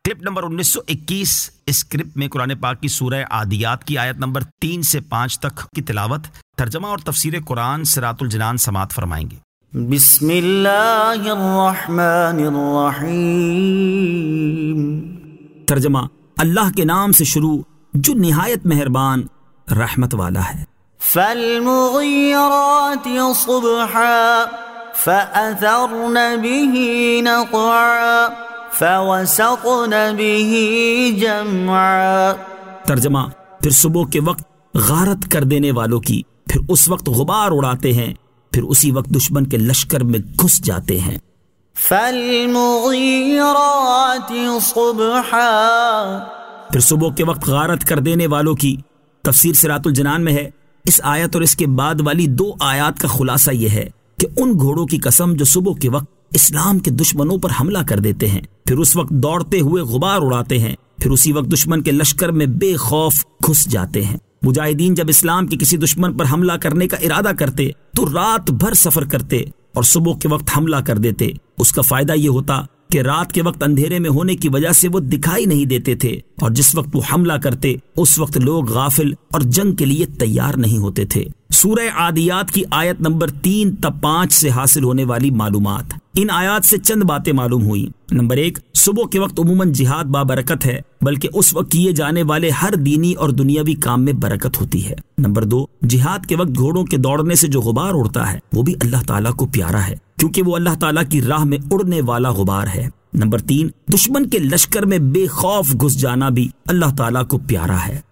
ٹپ number 1921 اس clip میں قرآن پاک کی سورہ عادیات کی آیت نمبر 3 سے 5 تک کی تلاوت، ترجمہ اور تفسیر قرآن صراط الجنان سماعت فرمائیں گے۔ بسم اللہ الرحمن الرحیم۔ ترجمہ، اللہ کے نام سے شروع جو نہایت مہربان رحمت والا ہے۔ فالمغیرات صبحا فأثرن به نقعا فوسطن به جمعا۔ ترجمہ، پھر صبح کے وقت غارت کر دینے والوں کی، پھر اس وقت غبار اڑاتے ہیں، پھر اسی وقت دشمن کے لشکر میں گھس جاتے ہیں۔ فالمغیرات صبحا، پھر صبح کے وقت غارت کر دینے والوں کی۔ تفسیر صراط الجنان میں ہے، اس آیت اور اس کے بعد والی 2 آیات کا خلاصہ یہ ہے کہ ان گھوڑوں کی قسم جو صبح کے وقت اسلام کے دشمنوں پر حملہ کر دیتے ہیں، پھر اس وقت دوڑتے ہوئے غبار اڑاتے ہیں، پھر اسی وقت دشمن کے لشکر میں بے خوف گھس جاتے ہیں۔ مجاہدین جب اسلام کے کسی دشمن پر حملہ کرنے کا ارادہ کرتے تو رات بھر سفر کرتے اور صبح کے وقت حملہ کر دیتے۔ اس کا فائدہ یہ ہوتا کہ رات کے وقت اندھیرے میں ہونے کی وجہ سے وہ دکھائی نہیں دیتے تھے، اور جس وقت وہ حملہ کرتے اس وقت لوگ غافل اور جنگ کے لیے تیار نہیں ہوتے تھے۔ سورہ عادیات کی آیت نمبر 3 تا 5 سے حاصل ہونے والی معلومات۔ ان آیات سے چند باتیں معلوم ہوئی۔ نمبر 1، صبح کے وقت عموماً جہاد بابرکت ہے، بلکہ اس وقت کیے جانے والے ہر دینی اور دنیاوی کام میں برکت ہوتی ہے۔ نمبر 2، جہاد کے وقت گھوڑوں کے دوڑنے سے جو غبار اڑتا ہے وہ بھی اللہ تعالیٰ کو پیارا ہے، کیونکہ وہ اللہ تعالیٰ کی راہ میں اڑنے والا غبار ہے۔ نمبر 3، دشمن کے لشکر میں بے خوف گھس جانا بھی اللہ تعالیٰ کو پیارا ہے۔